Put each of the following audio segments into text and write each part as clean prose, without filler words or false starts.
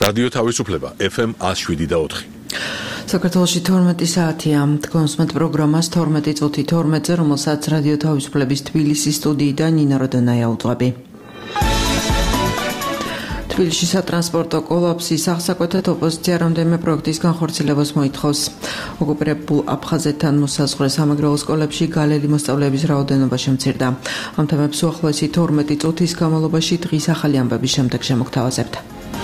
რადიო თავისუფლება FM 107.4. საქართველოში 12 საათია. კონსმეთ პროგრამას 12 წუთი 12-ზე, რომელსაც რადიო თავისუფლების თბილისის სტუდიიდან ნინა როდონაია უძღვები. თბილისში სატრანსპორტო კოლაფსის აღსაკვეთად ოპოზიცია რამდენიმე პროექტის განხორციელებას მოითხოვს. ოკუპირებულ აფხაზეთთან მოსაზღვრე სამეგრელო სკოლებში გალელი მოსწავლეების რაოდენობა შემცირდა. ამ თემებს უახლოესი 12 წუთის განმავლობაში დღის ახალი ამბების შემდეგ შემოგთავაზებთ.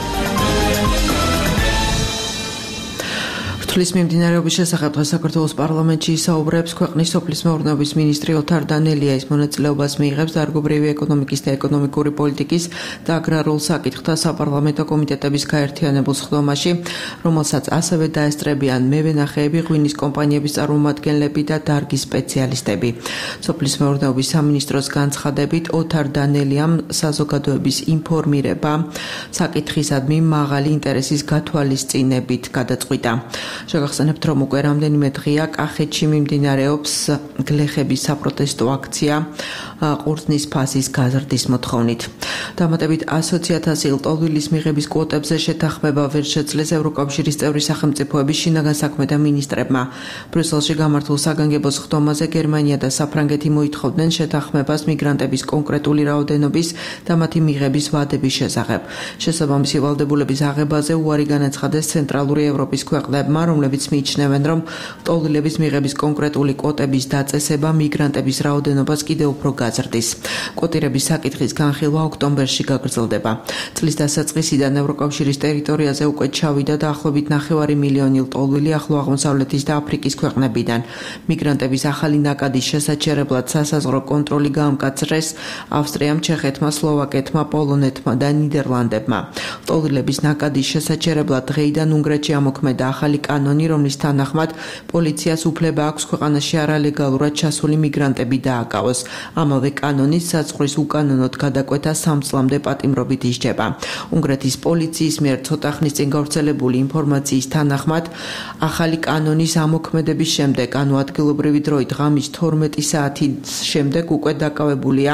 თვლის მიმდინარეობის შესახებ დღეს საქართველოს პარლამენტში ისაუბრებს ქვეყნის სოფლის მეურნეობის მინისტრი ოთარ დანელია. ის მონაწილეობას მიიღებს დარგობრივი ეკონომიკის და ეკონომიკური პოლიტიკის და აგრარულ საკითხთა საპარლამენტო კომიტეტების გაერთიანებულ სხდომაში, რომელსაც ასევე დაესწრებიან მევენახეები, ღვინის კომპანიების წარმომადგენლები და დარგის სპეციალისტები. სოფლის მეურნეობის სამინისტროს განცხადებით, ოთარ დანელიამ საზოგადოების ინფორმირება საკითხისადმი მაღალი ინტერესის გათვალისწინებით გადაწყვიტა. შეგახსენებთ, რომ უკვე რამდენიმე დღეა კახეთში მიმდინარეობს გლეხების საპროტესტო აქცია ყურძნის ფასის გაზრდის მოთხოვნით. დამატებით 100,000 ლტოლვილის მიღების კვოტებზე შეთანხმება ვერ შეძლეს ევროკავშირის წევრი სახელმწიფოების შინაგან საქმეთა მინისტრებმა. ბრიუსელში გამართულ საგანგებო სხდომაზე გერმანია და საფრანგეთი მოითხოვდნენ შეთანხმებას მიგრანტების კონკრეტული რაოდენობის და მათი მიღების ვადების შესახებ. შესაბამისი ვალდებულების აღებაზე უარი განაცხადეს ცენტრალური ევროპის ქვეყნებმა, რომლებიც მიიჩნევენ, რომ ლტოლვილების მიღების კონკრეტული კვოტების დაწესება მიგრანტების რაოდენობას კიდევ უფრო გაზრდის. კვოტირების საკითხის განხილვა ოქტომბერში გაგრძელდება. წლის დასაწყისიდან ევროკავშირის ტერიტორიაზე უკვე ჩავიდა დაახლოებით 9 მილიონი ლტოლვილი ახლო აღმოსავლეთის და აფრიკის ქვეყნებიდან. მიგრანტების ახალი ნაკადის შესაჩერებლად სასაზღვრო კონტროლი გაამკაცრეს ავსტრიამ, ჩეხეთმა, სლოვაკეთმა, პოლონეთმა და ნიდერლანდებმა. ლტოლვილების ნაკადის შესაჩერებლად დღეიდან უნგრეთში ამოქმედა ახალი კანონი, რომლის თანახმად პოლიციას უფლება აქვს ქვეყანაში არალეგალურად ჩასული მიგრანტები დააკავოს. ამავე კანონით საზღვრის უკანონოდ გადაკვეთა 3 წლამდე პატიმრობით ისჯება. უნგრეთის პოლიციის მიერ ცოტა ხნის წინ გავრცელებული ინფორმაციის თანახმად, ახალი კანონის ამოქმედების შემდეგ, ანუ ადგილობრივი დროით ღამის 12 საათის შემდეგ უკვე დაკავებულია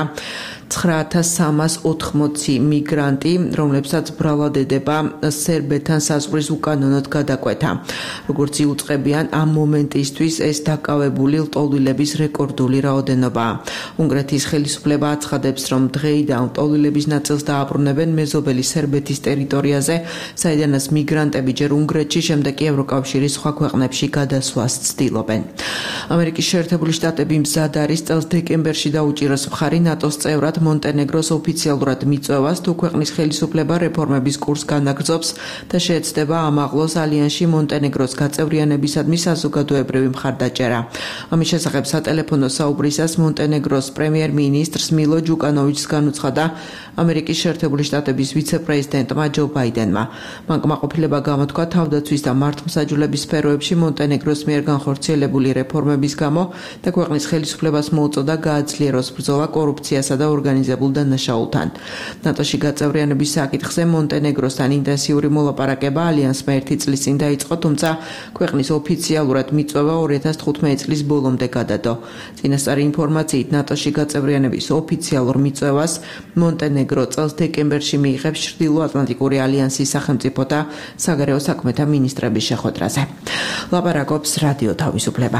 9380 მიგრანტი, რომლებსაც ბრალად ედება სერბეთთან საზღვრის უკანონოდ გადაკვეთა. როგორც იუწყებიან, ამ მომენტისთვის ეს დაკავებული ლტოლვილების რეკორდული რაოდენობაა. უნგრეთის ხელისუფლება აცხადებს, რომ დღეიდან ლტოლვილების ნაწილს დააბრუნებენ მეზობელი სერბეთის ტერიტორიაზე, საიდანაც მიგრანტები ჯერ უნგრეთში, შემდეგ კი ევროკავშირის სხვა ქვეყნებში გადასვლას ცდილობენ. ამერიკის შეერთებული შტატები მზად არის წელს დეკემბერში დაუჭიროს მხარი ნატოს წევრად მონტენეგროს ოფიციალურად მიწვევას, თუ ქვეყნის ხელისუფლება რეფორმების კურსს განაგრძობს და შეეცდება ამაღლოს ალიანსში მონტენეგროს გაწევრიანებისადმი საზოგადოებრივი მხარდაჭერა. ამის შესახებ სატელეფონო საუბრისას მონტენეგროს პრემიერ-მინისტრს მილო ჯუკანოვიჩს განუცხადა ამერიკის შეერთებული შტატების ვიცე-პრეზიდენტმა ჯო ბაიდენმა. მან კმაყოფილება გამოთქვა თავდაცვის და მართლმსაჯულების სფეროებში მონტენეგროს მიერ განხორციელებული რეფორმების გამო და ქვეყნის ხელისუფლებას მოუწოდა გააძლიეროს ბრძოლა კორუფციასა და ორგანიზებულ დანაშაულთან. ნატოში გაწევრიანების საკითხზე მონტენეგროსთან ინტენსიური მოლაპარაკება ალიანსმა 1 წლის წინ დაიწყო, თუმცა ქვეყნის ოფიციალურად მიწვევა 2015 წლის ბოლომდე გადადო. წინასწარი ინფორმაციით, ნატოში გაწევრიანების ოფიციალურ მიწვევას მონტენეგრო წელს დეკემბერში მიიღებს ჩრდილოატლანტიკური ალიანსის სახელმწიფოთა საგარეო საქმეთა მინისტრების შეხვედრაზე. ლაპარაკობს რადიო თავისუფლება.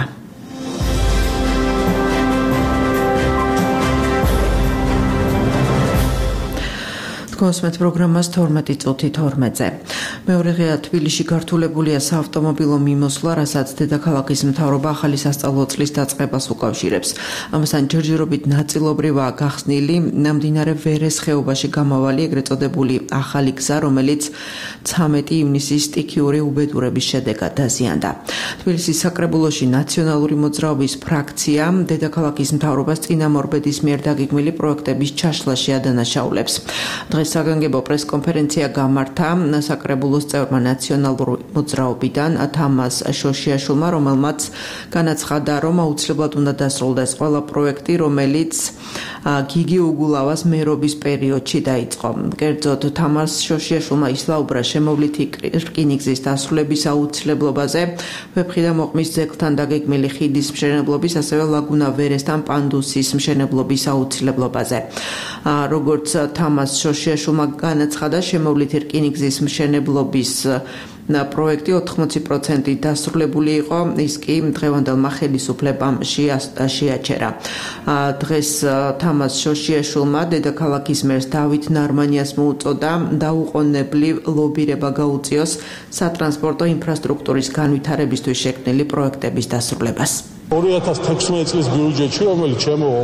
კონსმეთ პროგრამას 12 წუთი 12-ზე. მეორე დღეა თბილისში გართულებულია საავტომობილო მიმოსვლა, რასაც დედაქალაქის მთავრობა ახალი სასწავლო წლის დაწყებას უკავშირებს. ამასთან ჯერჯერობით ნაწილობრივაა გახსნილი მდინარე ვერეს ხეობაში გამავალი ეგრეთ წოდებული ახალი გზა, რომელიც 13 ივნისის სტიქიური უბედურების შედეგად დაზიანდა. თბილისის საკრებულოში ნაციონალური მოძრაობის ფრაქცია დედაქალაქის მთავრობას წინამორბედის მიერ დაგეგმილი პროექტების ჩაშლაში ადანაშაულებს. დღეს საგანგებო პრესკონფერენცია გამართა საკრებულოს წევრმა ნაციონალური მოძრაობიდან თამას შოშიაშვილმა, რომელმაც განაცხადა, რომ აუცილებლად უნდა დასრულდეს ყველა პროექტი, რომელიც გიგი უგულავას მერობის პერიოდში დაიწყო. კერძოდ, თამას შოშიაშვილმა ისაუბრა შემოვლითი რკინიგზის დასრულების აუცილებლობაზე, ვეფხი და მოყმის ძეგლთან დაგეგმილი ხიდის მშენებლობის, ასევე ლაგუნა ვერესთან პანდუსის მშენებლობის აუცილებლობაზე. როგორც თამას შოშიაშვილმა შოშიაშვილმა განაცხადა, შემოვლითი რკინიგზის მშენებლობის პროექტი 80% დასრულებული იყო, ის კი დღევანდელმა ხელისუფლებამ შეაჩერა. დღეს თამაზ შოშიაშვილმა დედაქალაქის მერს დავით ნარმანიას მოუწოდა დაუყოვნებლივ ლობირება გაუწიოს სატრანსპორტო ინფრასტრუქტურის განვითარებისთვის შექმნილი პროექტების დასრულებას. 2016 წლის ბიუჯეტში, რომელიც შემოვა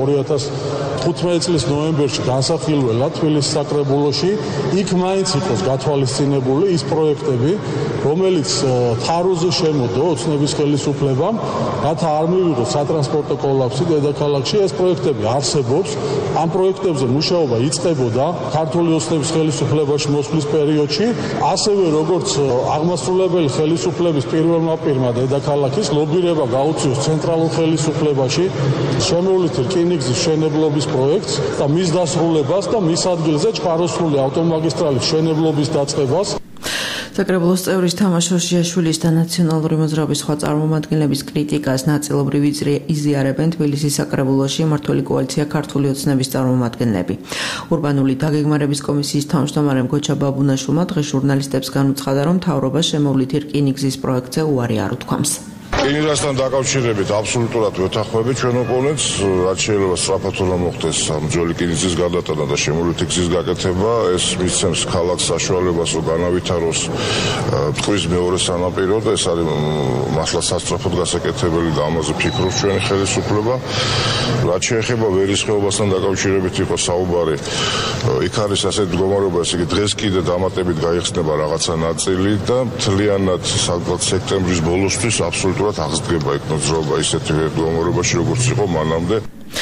2015 წლის ნოემბერში განსახილველა თბილისის საკრებულოში, იქ მაინც იყოს გათვალისწინებული ის პროექტები, რომელიც თაროზე შემოდო ოცნების ხელისუფლებამ, რათა არ მივიღოს სატრანსპორტო კოლაფსი დედაქალაქში. ეს პროექტები არსებობს. ამ პროექტებზე მუშაობა იწყებოდა ქართული ოცნების ხელისუფლებაში მოსვლის პერიოდში, ასევე როგორც აღმასრულებელი ხელისუფლების პირველმა პირმა დედაქალაქის ლობირება გაუწიოს ცენტრალურ ხელისუფლებაში შემოვლითი რკინიგზის მშენებლობის პროექტს და მის დასრულებას და მის ადგილზე ჩხაროსრული ავტომაგისტრალის მშენებლობის დაწყებას. საკრებულოს წევრის თამაზ შოშიაშვილის და ნაციონალური მოძრაობის სხვა წარმომადგენლების კრიტიკას ნაწილობრივ იზიარებენ თბილისის საკრებულოში მმართველი კოალიცია ქართული ოცნების წარმომადგენლები. ურბანული დაგეგმარების კომისიის თავმჯდომარემ გოჩა ბაბუნაშვილმა დღეს ჟურნალისტებს განუცხადა, რომ მთავრობა შემოვლითი რკინიგზის პროექტზე უარი არ უთქვამს. რკინიგზასთან დაკავშირებით აბსოლუტურად ვეთანხმებით ჩვენ ოპონენტს, რაც შეიძლება სწრაფად უნდა მოხდეს ძველი რკინიგზის გადატანა და შემოვლითი გზის გაკეთება, ეს მისცემს ქალაქს საშუალებას, რომ განავითაროს ტყვის მეორე სანაპირო და ეს არის მართლა სასწრაფოდ გასაკეთებელი და ამაზე ფიქრობს ჩვენი ხელისუფლება. რაც შეეხება ვერის ხეობასთან დაკავშირებით იყო საუბარი, იქ არის ასეთი მდგომარეობა, ესე იგი დღეს კიდე დამატებით გაიხსნება რაღაცა ნაწილი და მთლიანად საკუთარ სექტემბრის ბოლოსთვის აბსოლუტურად აღსდგება იქ მოძრაობა ისეთი მდგომარეობაში, როგორც იყო მანამდე.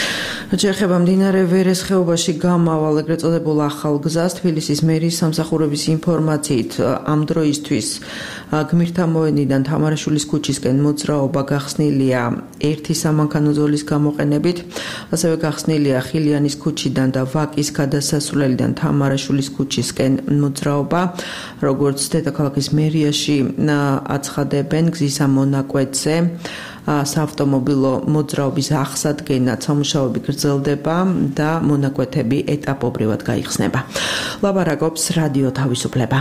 შეეხება მდინარე ვერეს ხეობაში გამავალ ეგრეთ წოდებულ ახალ გზას, თბილისის მერიის სამსახურების ინფორმაციით ამ დროისთვის გმირთა მოედნიდან თამარაშვილის ქუჩისკენ მოძრაობა გახსნილია ერთი სამანქანო ზოლის გამოყენებით, ასევე გახსნილია ხილიანის ქუჩიდან და ვაკის გადასასვლელიდან თამარაშვილის ქუჩისკენ მოძრაობა, როგორც დედაქალაქის მერიაში აცხადებენ, გზის ამ მონაკვეთზე საავტომობილო მოძრაობის აღსადგენად სამუშაოები გრძელდება და მონაკვეთები ეტაპობრივად გაიხსნება. ლაბარაკობს რადიო თავისუფლება.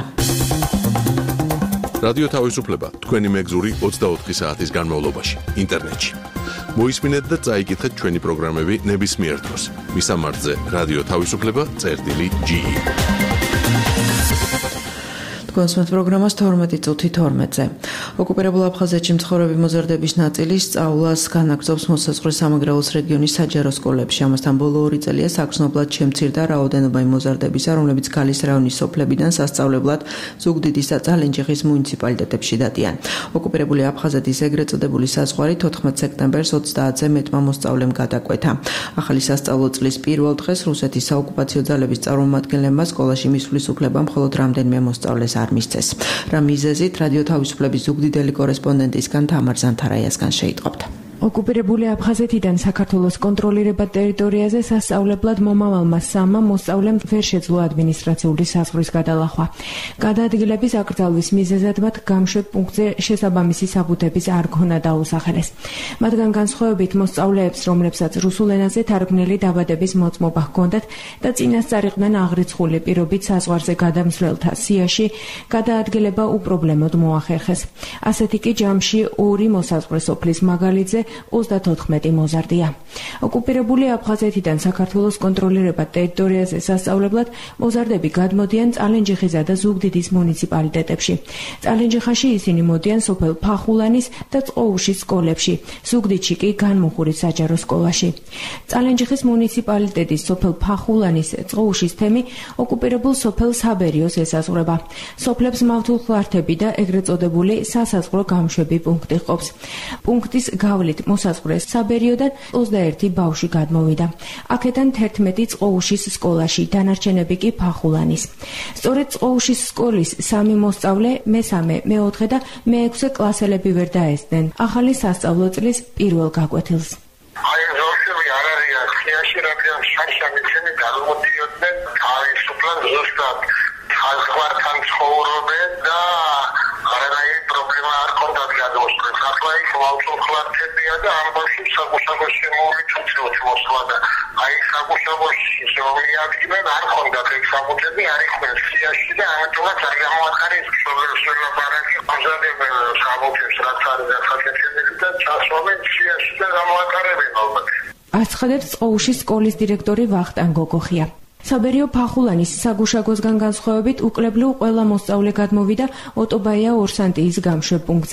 რადიო თავისუფლება თქვენი მეგზური 24 საათის განმავლობაში ინტერნეტში. მოისმინეთ და წაიკითხეთ ჩვენი პროგრამები ნებისმიერ დროს. მისამართზე რადიო თავისუფლება.ge. კონსმეთ პროგრამას 12:12-ზე. ოკუპირებულ აფხაზეთში მცხოვრები მოზარდების ნაწილი სწავლას განაგრძობს მოსაზღვრე სამეგრელოს რეგიონის საჯარო სკოლებში. ამასთან ბოლო 2 წელია საგრძნობლად შემცირდა რაოდენობა იმ მოზარდებისა, რომლებიც გალის რაიონის სოფლებიდან სასწავლებლად ზუგდიდის და წალენჯიხის მუნიციპალიტეტებში დადიან. ოკუპირებული აფხაზეთის ეგრეთ წოდებული საზღვარი 14 სექტემბერს 30-ზე მეტმა მოსწავლემ გადაკვეთა. ახალი სასწავლო წლის პირველ დღეს რუსეთის საოკუპაციო ძალების წარმომადგენლებმა სკოლაში მისვლის უფლება მხოლოდ რამდენიმე მოსწავლეს არ მისცეს. რა მიზეზით რადიო თავისუფლების ზუგდიდელი კორესპონდენტისგან თამარ ზანთარაიასგან შეიტყობთ. ოკუპირებული აფხაზეთიდან საქართველოს კონტროლირებად ტერიტორიაზე სასწავლებლად მომავალმა სამმა მოსწავლემ ვერ შეძლო ადმინისტრაციული საზღვრის გადალახვა. გადაადგილების აკრძალვის მიზეზად მათ გამშვებ პუნქტზე შესაბამისი საბუთების არ ქონა დაუსახელეს. მათგან განსხვავებით მოსწავლეებს, რომლებსაც რუსულ ენაზე თარგმნილი დაბადების მოწმობა ჰქონდათ და წინასწარ იყვნენ აღრიცხული პირობით საზღვარზე გადამსვლელთა სიაში, გადაადგილება უპრობლემოდ მოახერხეს. ასეთი კი ჯამში 2 მოსაზღვრე სოფლის მაგალითზე 34 მოზარდია. ოკუპირებული აფხაზეთიდან საქართველოს კონტროლირებად ტერიტორიაზე სასწავლებლად მოზარდები გადმოდიან წალენჯიხისა და ზუგდიდის მუნიციპალიტეტებში. წალენჯიხაში ისინი მოდიან სოფელ ფახულანის და წყოუშის სკოლებში, ზუგდიდში კი განმუხურის საჯარო სკოლაში. წალენჯიხის მუნიციპალიტეტის სოფელ ფახულანის წყოუშის თემი ოკუპირებულ სოფელ საბერიოს ესაზღვრება. სოფლებს მავთულხლართები და ეგრეთ წოდებული სასაზღვრო გამშვები პუნქტი ჰყოფს. პუნქტის გავლით მოსაზღვრე საბერიოდან 21 ბავშვი გადმოვიდა. აქედან 11 წყოუშის სკოლაში, დანარჩენები კი ფახულანის. სწორედ წყოუშის სკოლის 3 მოსწავლე მე-3, მე-4 და მე-6 კლასელები ვერ დაესწნენ ახალი სასწავლო წლის პირველ გაკვეთილს. აი ზუსტი არ არის ხიაში რადგან შაშამიცენი გადმოდიოდნენ თავისუფლად ზუსტად საზღვართან ცხოვრობენ და არანაირი პრობლემა არ ქონდათ გადმოსწრებს. ახლა ის ლავწუხლართებია და ამბავში საგუშაგოს შემოუვით მოსვლა და აი საგუშაგოში შემოიადგინენ არ ქონდათ ეგ საკუთები არ იყვნენ სიაში და ამიტომაც არ გამოახარეს სოლიუსიონა ბარაკი ამზადებენ საკუთებს რაც არის დასაკეთებელი და ჩასვამენ სიაში და გამოახარებენ ალბათ. აცხადებს წყოუშის სკოლის დირექტორი ვახტანგ გოგოხია. საბერიო ფახულანის საგუშაგოსგან განსხვავებით უკლებლიო ყველა მოსწავლე გადმოვიდა ოტობაია ორსანტიის გამშვებ პუნქტზე.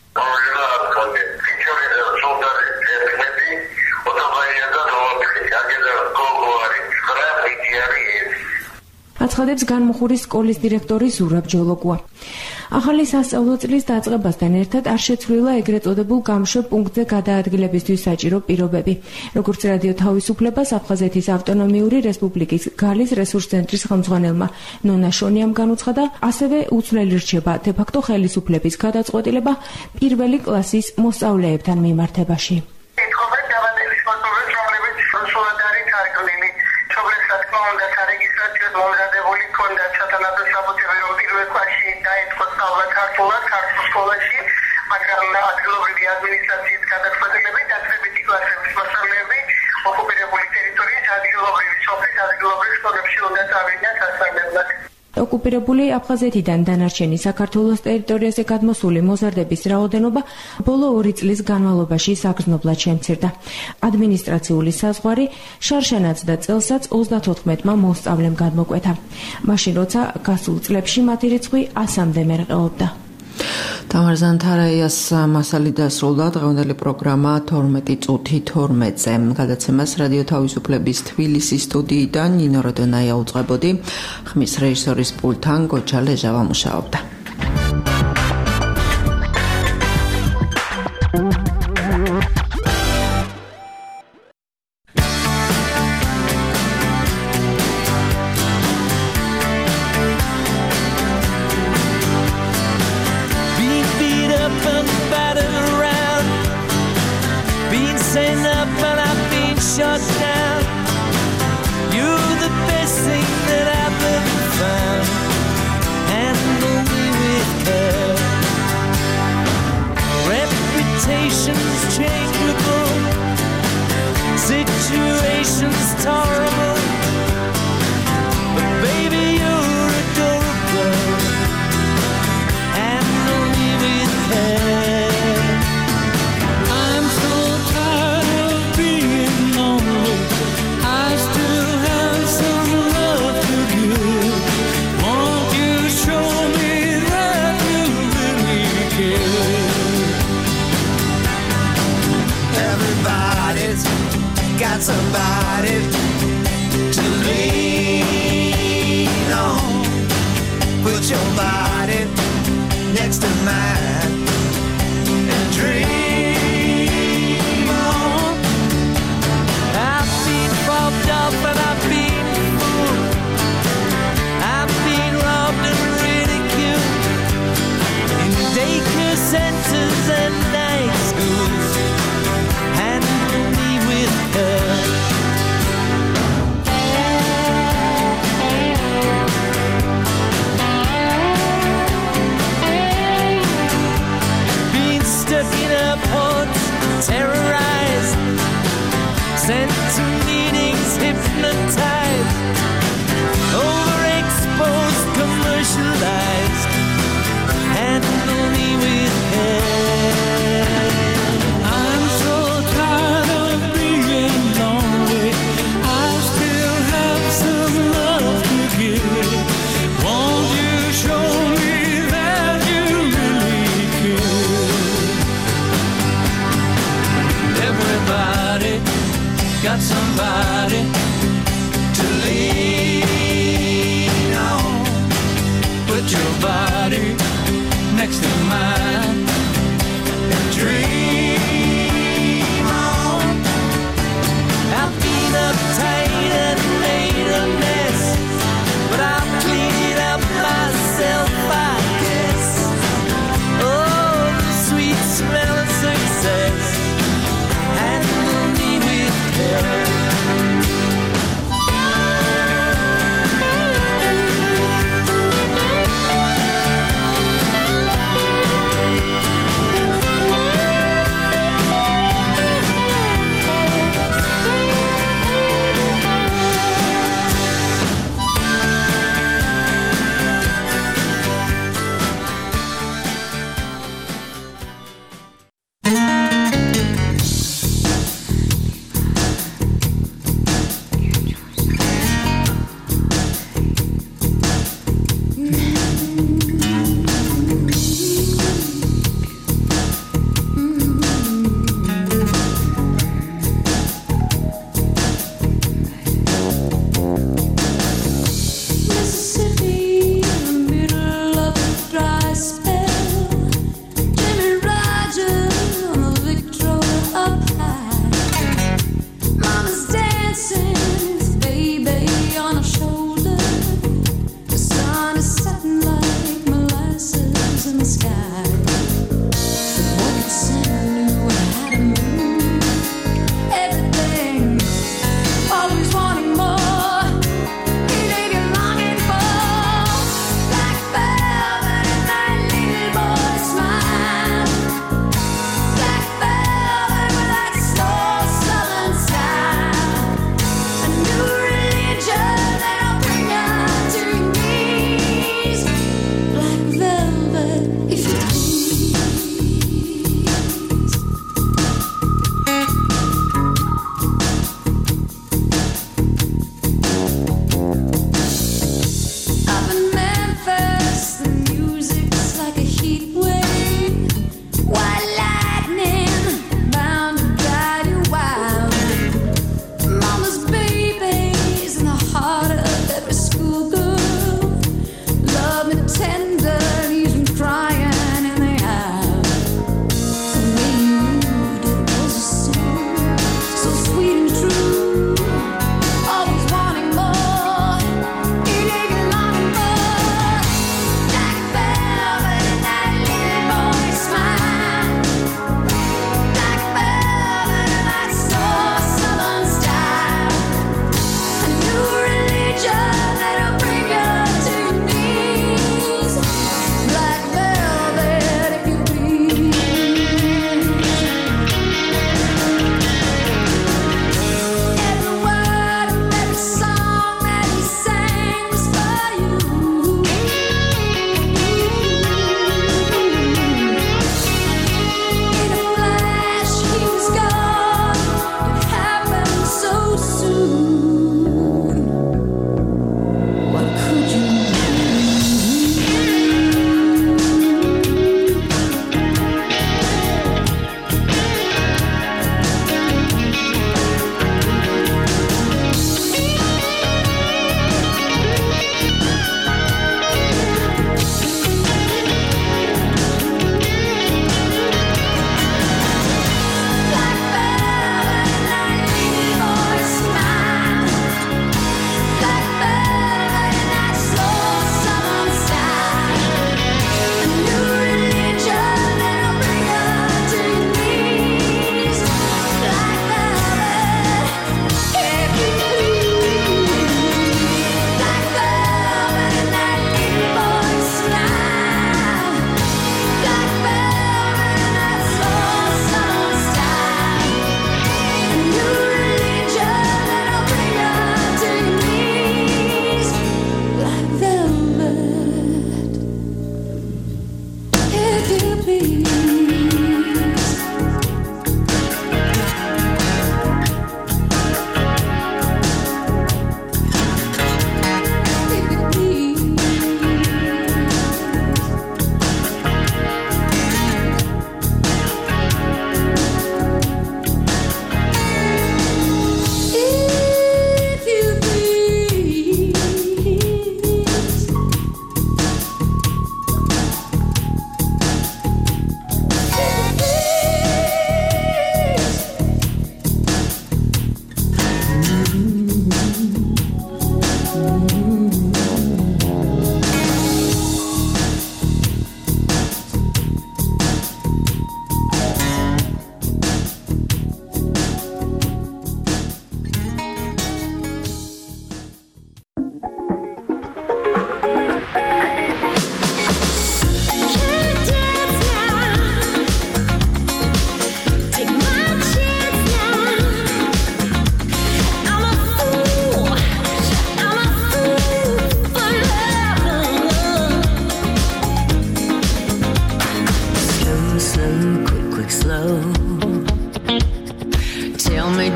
აცხადებს განმუხურის სკოლის დირექტორი ზურაბ ჯოლოგუა. ახალი სასწავლო წლის დაწყებასთან ერთად არ შეცვლილა ეგრეთ წოდებულ გამშვებ პუნქტზე გადაადგილებისთვის საჭირო პირობები. როგორც რადიო თავისუფლებას აფხაზეთის ავტონომიური რესპუბლიკის გალის რესურს ცენტრის ხელმძღვანელმა ნონა შონიამ განუცხადა, ასევე უცვლელი რჩება დე-ფაქტო ხელისუფლების გადაწყვეტილება პირველი კლასის მოსწავლეებთან მიმართებაში. მომზადებული ქონდა სათანადო საბუთები რომ პირველ კლასში დაიწყო სწავლა ქართულად სკოლაში, მაგრამ ადგილობრივი ადმინისტრაციის გადაწყვეტილებით დაწყებითი კლასების მოსწავლეები ოკუპირებული ტერიტორიის ადგილობრივი სოფლის ადგილობრივ სკოლებში უნდა წავიდნენ სასწავლებლად. ოკუპირებული აფხაზეთიდან დანარჩენი საქართველოს ტერიტორიაზე გადმოსული მოზარდების რაოდენობა ბოლო 2 წლის განმავლობაში საგრძნობლად შემცირდა. ადმინისტრაციული საზღვარი შარშანაც და წელსაც 34-მა მოსწავლემ გადმოკვეთა. მაშინ როცა გასულ წლებში მათი რიცხვი 100-მდე მერყეობდა. თამარ ზანთარაიას მასალი დასრულდა. დღევანდელი პროგრამა 12 წუთი 12-ზე. გადაცემას რადიო თავისუფლების თბილისის სტუდიიდან ნინო როდონაია უძღვებოდი. ხმის რეჟისორის პულტთან გოჩა ლეჟავა მუშაობდა. Shut down. You're the best thing that I've ever found. Handle me with care. Reputations changeable, situations terrible. But baby, you're adorable. Handle me with care. Got somebody to lean on. Put your body next to mine and dream on. I've been robbed off and I've been fooled. I've been robbed and ridiculed in daycare centers and night schools. Handle me with her. Been stuck in airports, terrorized, sent to meetings, hypnotized, overexposed, commercialized. Handle me with care. I'm so tired of being lonely. I still have some love to give. Won't you show me that you really care? Everybody got somebody to lean on. Put your body next to mine and dream on. I've been uptight and made a mess, but I'll clean it up myself, I guess. Oh, the sweet smell of success. Handle me with care.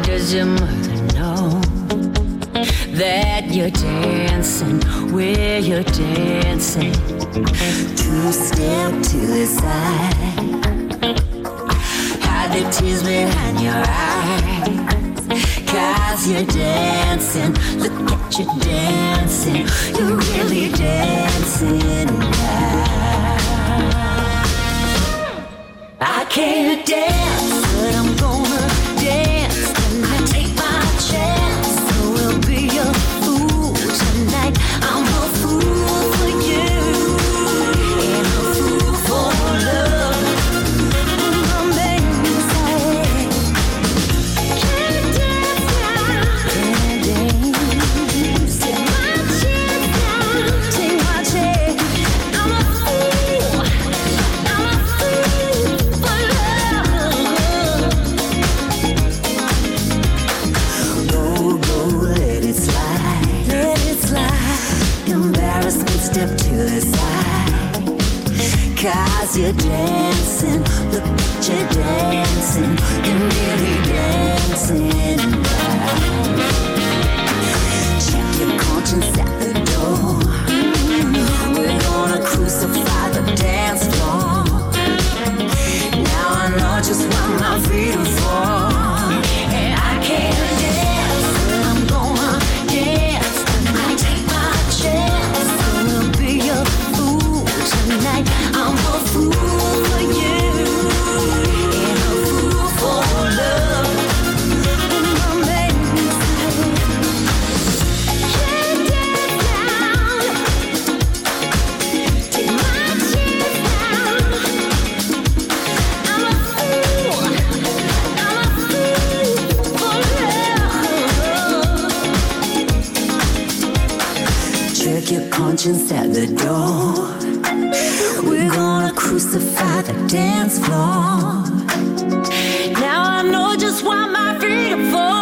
does your mother know that you're dancing where you're dancing? Two step to the side, hide the tears behind your eyes, 'cause you're dancing, look at you dancing, you're really dancing now. I can't dance, but I'm gonna dance, and I take my chance, so we'll be a fool tonight. I'm a fool for you, and a fool for love. My baby said, can't dance now, can't dance, take my chance now, take my chance. I'm a fool, I'm a fool for love. Go, let it slide, let it slide. Embarrassment, step to the side, 'cause you're dancing, look at you dancing, you're really dancing now. Check your conscience at the door, we're gonna crucify the dance floor. Now I know just what my freedom for, and I can't dance, but I'm gonna dance, and I take my chance, so we'll be a fool tonight. I'm a fool for you, and a fool for love. My baby said, can't dance now, take my chance now. I'm a fool, I'm a fool for love. Check your conscience at the door, we're gonna crucify the dance floor. Now I know just what my freedom for,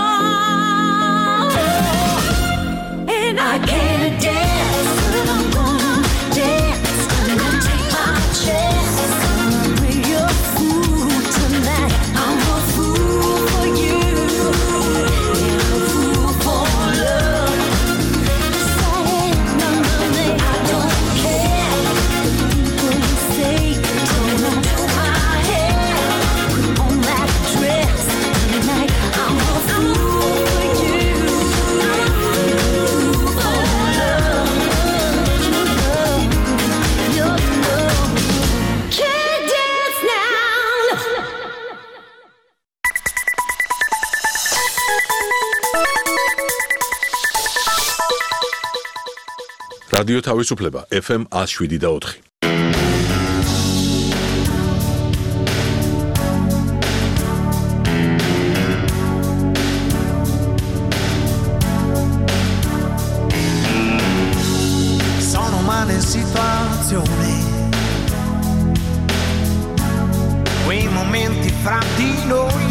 and I can't dance, but I'm gonna dance, and I take my chance, gonna be a fool tonight. I'm a fool for you, and a fool for love. Say no, I don't care. People say don't do my hair, put on that dress tonight. I'm a fool for you, I'm a fool for love. Your love can't dance now. რადიო თავისუფლება FM 107.4. Sono umane situazioni, quei momenti fra di noi,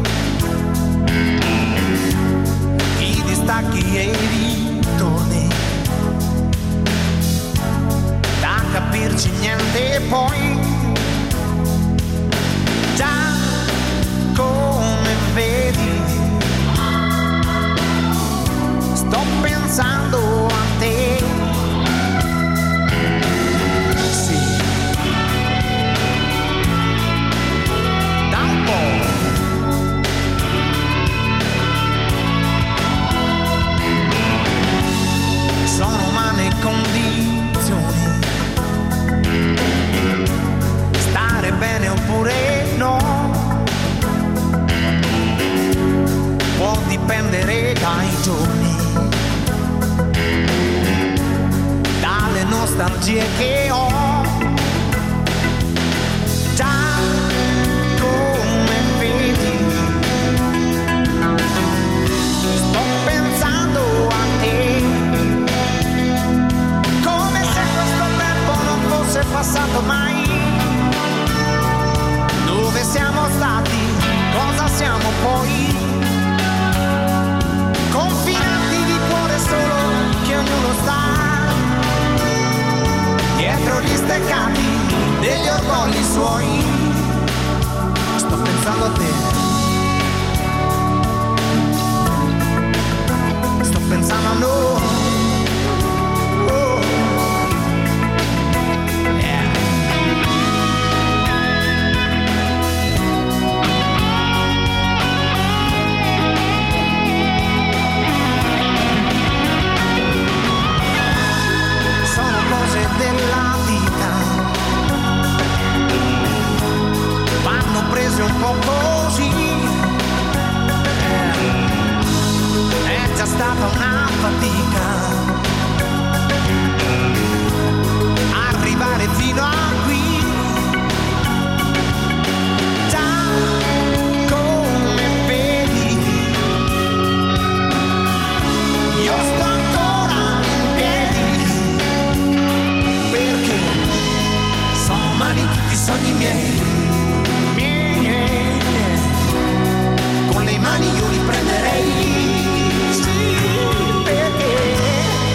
i distacchi e i ritorni, da capirci niente poi, già come vedi, sto pensando a te. Sì, da un po'. Sono umane condizioni, stare bene oppure no, può dipendere dai giorni, dalle nostalgie che ho, già come vedi, sto pensando a te, come se questo tempo non fosse passato mai. Dove siamo stati, cosa siamo poi, confinati di cuore solo che ognuno sta dietro gli steccati degli orgogli suoi. Sto pensando a te, stata una fatica arrivare fino a qui. Sogni miei, con le mani io li prenderei, sì, perché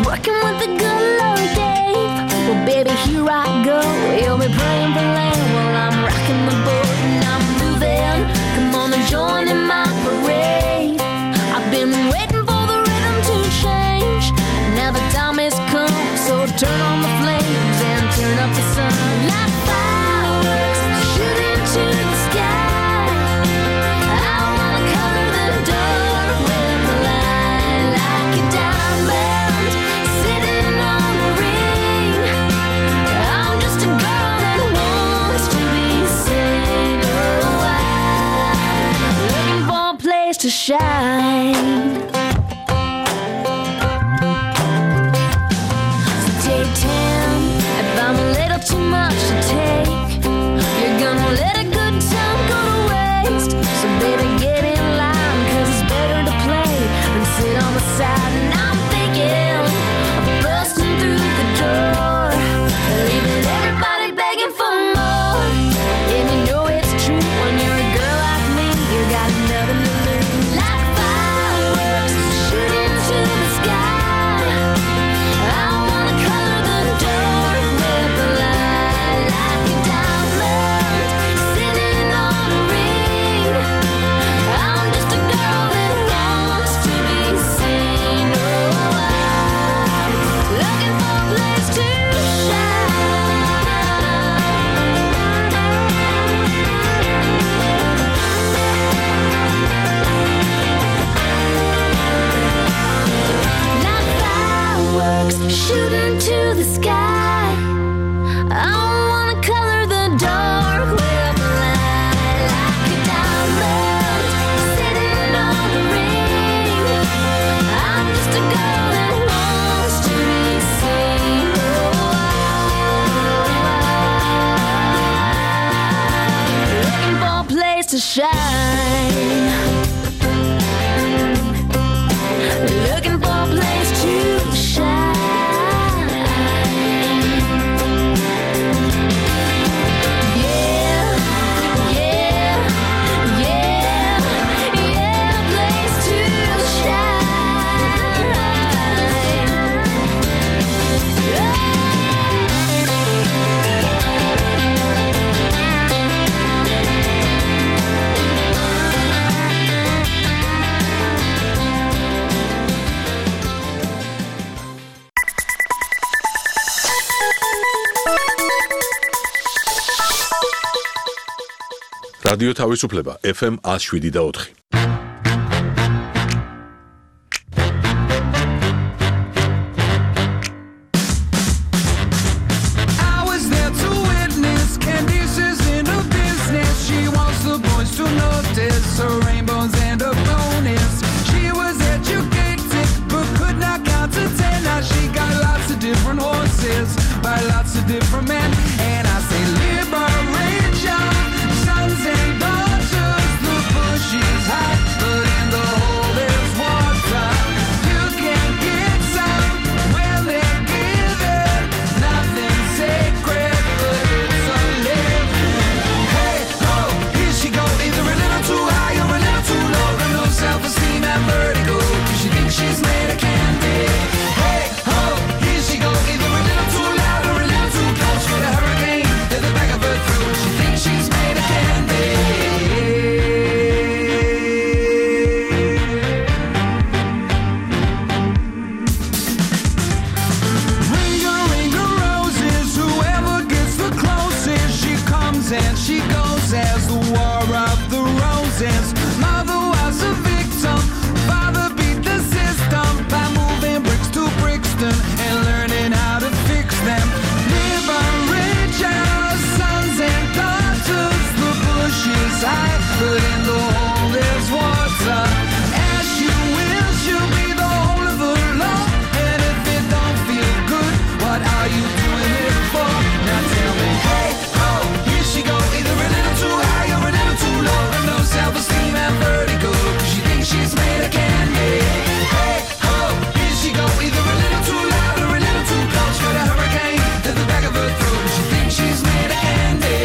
working with the good Lord Dave. Well, baby, here I go. You'll be praying for land while I'm rocking the boat and I'm moving. Come on and join in my parade. I've been waiting for the rhythm to change. Now the time has come, so turn on the flames and turn up the sun. Like fireworks shooting to the sky. I wanna color the dark with the light like a diamond sitting on a ring. I'm just a girl that wants to be seen. Oh, I'm looking for a place to shine. So take 10 if I'm a little too much to take. You're gonna let a good time go to waste. So baby, get in line, 'cause it's better to play than sit on the side. And I'm thinking of busting through the door, leaving everybody begging for more. And you know it's true when you're a girl like me, you got nothing to lose. Like fireworks shooting to the sky. I wanna color the dark with the light like a diamond sitting on a ring. I'm just a girl that wants to be seen. Oh, I'm looking for a place to like fireworks shooting to the sky. I wanna color the dark with the light like a diamond sitting on the ring. I'm just a girl that wants to be seen. Oh, I'm looking for a place to shine. Looking for a place to shine. Yeah, yeah, yeah, yeah, place to shine. რადიო თავისუფლება FM 107.4. I was there to witness Candice's inner business. She wants the boys to notice her rainbows and her bonus. She was educated but could not count to 10. Now she got lots of different horses by lots of different men. And I say liberation, sons and daughters. The bush is hot, but in the hole there's water. You can get some when they're given. Nothing sacred, but it's a living. Hey, ho, here she go, either a little too high or a little too low. Got no self-esteem and vertigo, 'cause she thinks she's made of candy. Hey, ho, here she go, either a little too loud or a little too close. With a hurricane in the back of her throat, she thinks she's made of candy. Ring her roses, whoever gets the closest. She comes and she goes as the war of the roses. Mother was a victim, father beat the system by moving bricks to Brixton and learning how to fix them. Liberation, sons and daughters. The bush is high, but in the hole there's water. As you will, she'll be the whole of her law. And if it don't feel good, what are you doing it for? Now tell me, hey, ho, here she go, either a little too high or a little too low. And no self-esteem and vertigo, 'cause she thinks she's made of candy. Hey, ho, here she go, either a little too loud or a little too close. With a hurricane to the back of her throat, she thinks she's made of candy.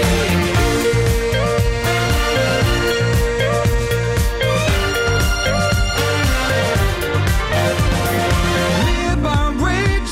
Liberation.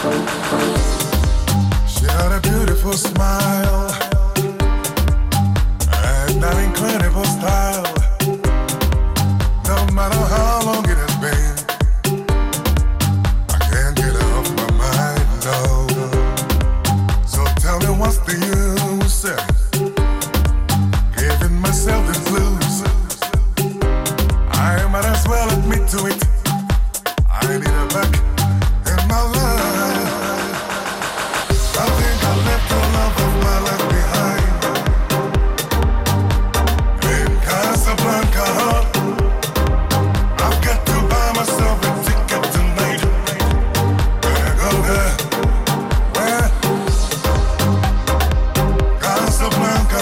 She had a beautiful smile and an incredible style. No matter how long it has been, I can't get her off my mind, no. So tell me what's the use giving myself the blues. I might as well admit to it, I need her back in my life. I think I left the love of my life behind in Casablanca. I've got to buy myself a ticket tonight. Gonna go there, where? Casablanca.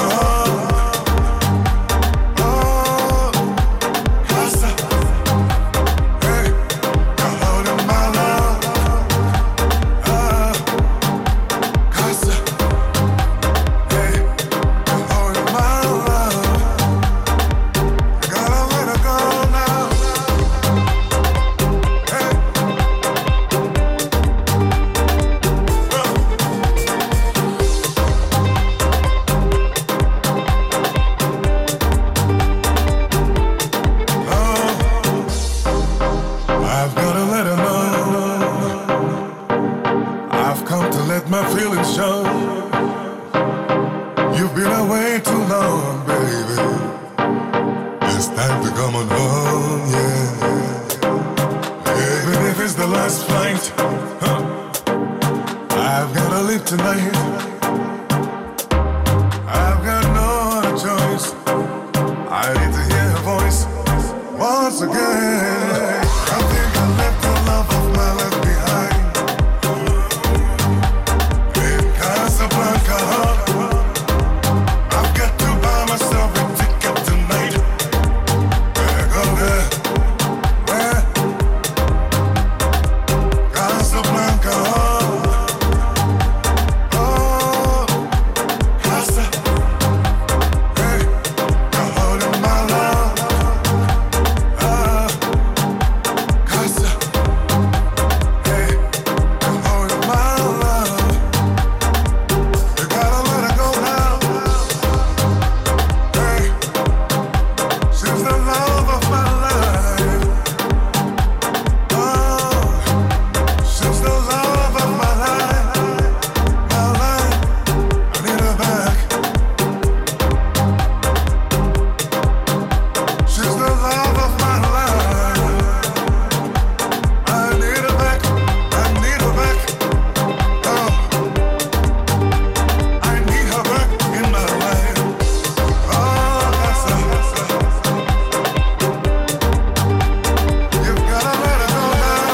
Oh, Casa. Hey, you're holding my love. Casa. Hey, you're holding my love. I gotta let her go now. Hey. I've gotta let her know I've come to let my feelings show. You've been away too long, baby. It's time to come on home, yeah. Even if it's the last flight, I've gotta leave tonight. I've got no other choice. I need to hear her voice once again. I think I left the love of my life behind in Casablanca. I've got to buy myself a ticket tonight. Gonna go there, where? Casablanca. Oh, Casa. Hey, you're holding my love. Casa. Hey, you're holding my love. You gotta let her go now. Hey, she's the love of my life. Oh, she's the love of my life. My life, I need her back. She's the love of my life. I need her back. I need her back. Oh, I need her back in my life. Oh, you've gotta let her go now.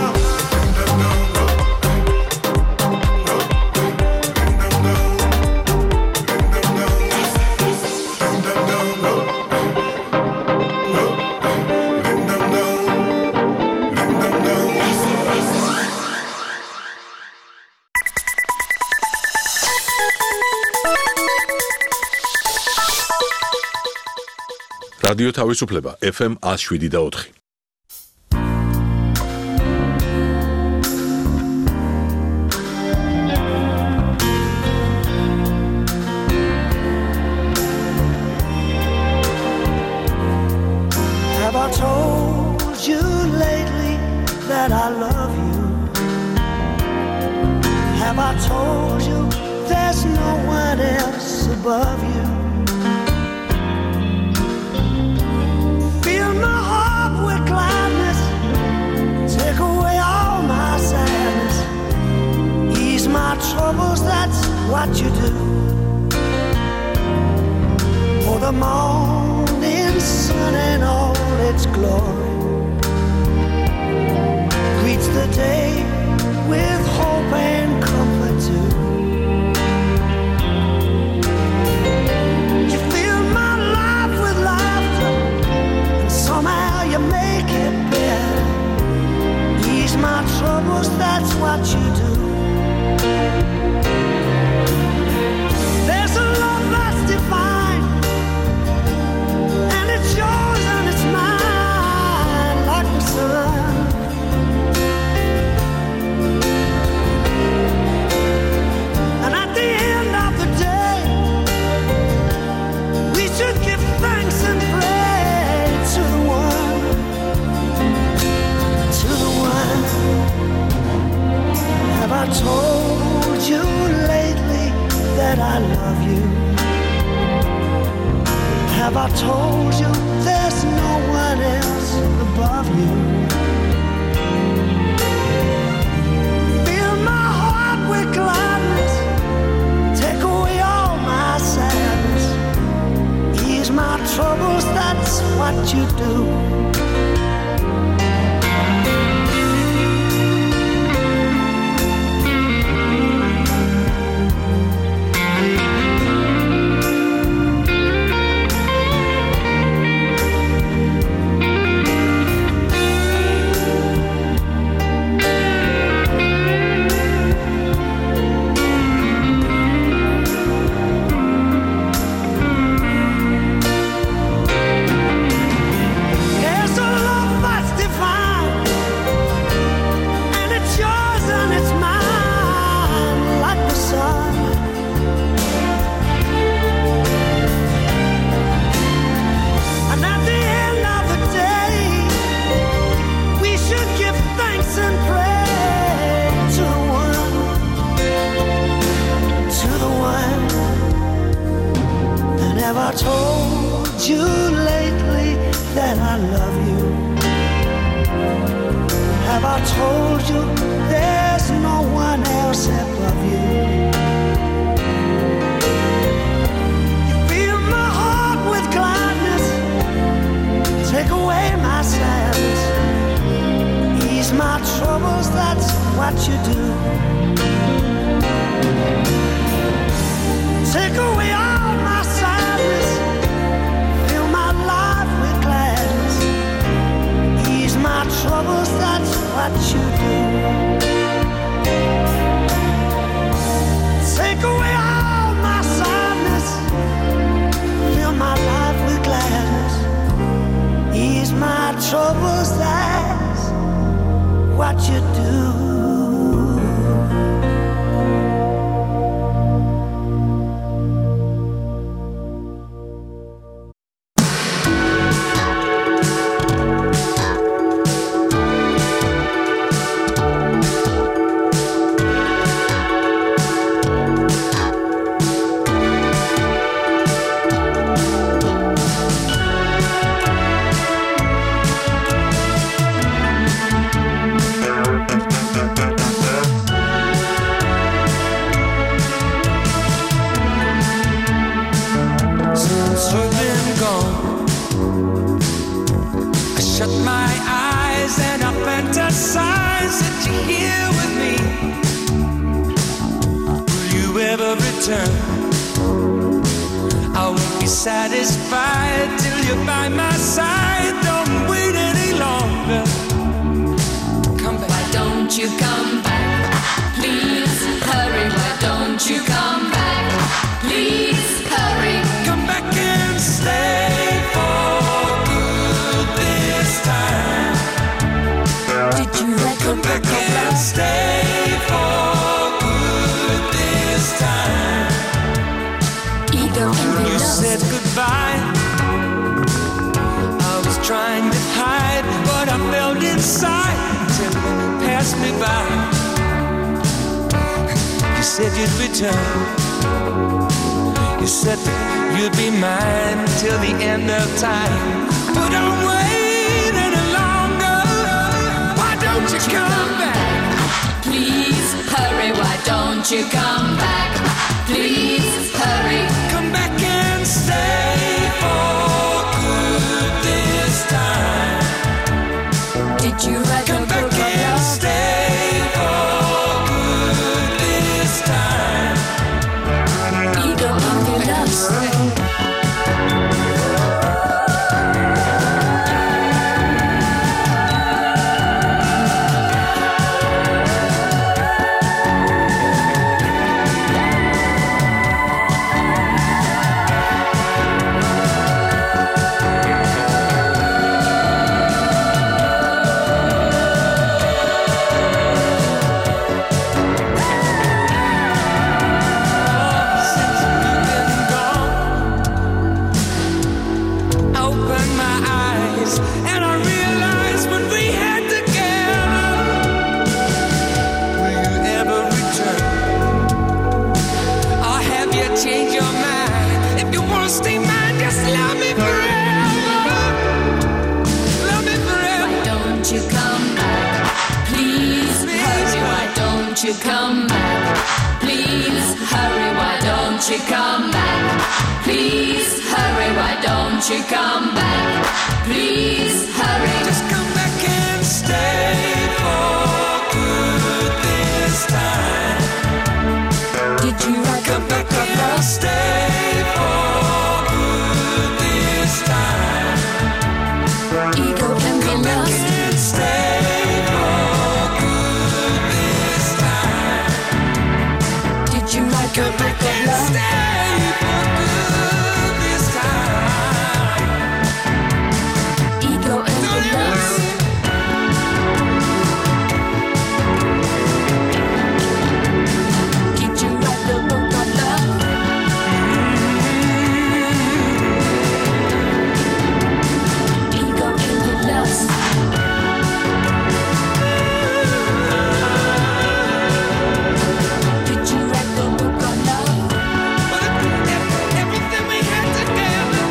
რადიო თავისუფლება FM 107.4. Have I told you lately that I love you? Have I told you there's no one else above you? Fill my heart with gladness, take away all my sadness, ease my troubles, that's what you do. For the morning sun and all its glory greets the day with hope and comfort too. You fill my life with laughter, and somehow you make it better. Ease my troubles, that's what you do. There's a love that's divine, and it's yours and it's mine, like the sun. I told you lately that I love you? Have I told you there's no one else above you? Fill my heart with gladness, take away all my sadness, ease my troubles, that's what you do. I told you lately that I love you? Have I told you there's no one else above you? You fill my heart with gladness, take away my sadness, ease my troubles, that's what you do. Take away all my sadness, fill my life with gladness, ease my troubles, that's what you do. Take away all my sadness, fill my life with gladness, ease my troubles, that's what you do. Satisfied till you're by my side. Don't wait any longer. Come back. Why don't you come back? Please hurry. Why don't you come back? Please hurry. Come back and stay for good this time. Did you come back and stay for good this time? Ego and you said goodbye. I was trying to hide what I felt inside till you passed me by. You said you'd return. You said that you'd be mine till the end of time. But don't wait any longer. Why don't you come back? Please hurry. Why don't you come back? Please hurry. Come back and stay for good this time. Did you write come back and stay for good this time? Ego of your love. come back? Please hurry, why don't you come back? Please hurry, why don't you come back? Please hurry. Just come back and stay for good this time. Did you write Come back and stay for good this time. ego can be Come back lost? and stay for good this time. Did you write Come back and stay for good this time. ego and be lost? Did you write the book of love? Ego and be lost? Did you write the book of love? Everything we had together.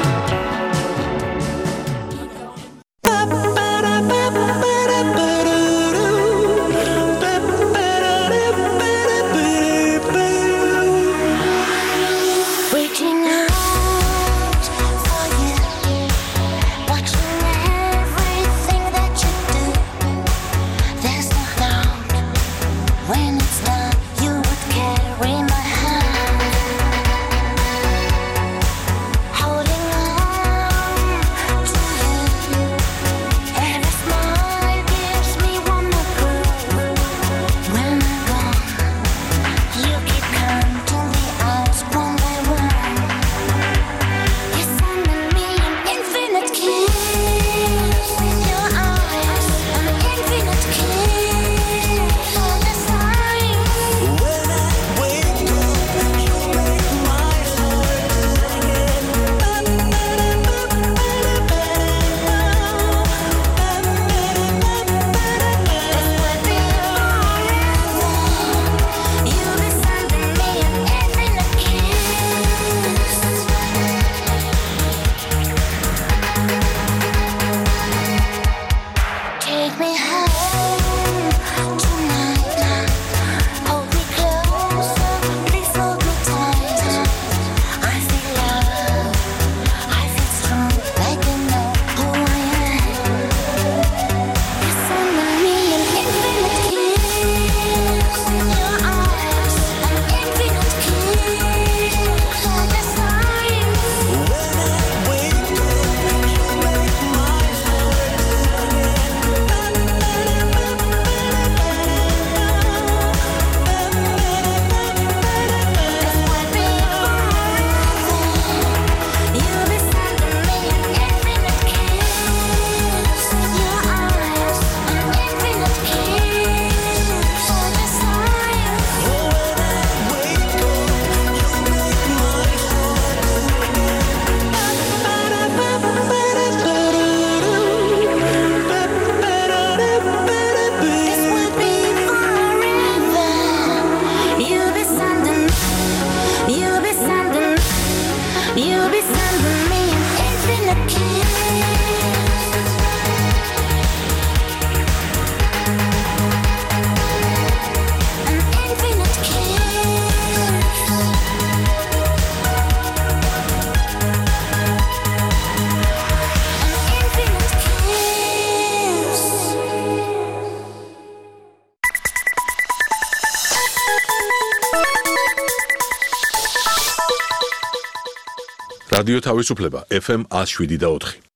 Reaching out for you, watching everything that you do. There's no doubt when it's done, you would carry my hand, holding on to you. Every smile gives me one more clue. When I'm gone, you keep counting the hours one by one. You're sending me an infinite kiss with your eyes, an infinite kiss all the time. When I wake up, you make my heart sing You'll be sending me an infinite kiss. Take me home tonight. Hold me closer, please hold me tight. I feel love, I feel strong, like I know who I am. You're sending me an infinite kiss in your eyes, an infinite kiss all the time. When I wake up, you make my heart You'll be sending me an infinite kiss in your eyes, an infinite kiss all the time. When I wake up, you make my This will be forever. You'll be sending me an infinite kiss. An infinite kiss. An infinite kiss. რადიო თავისუფლება FM 107 და 4.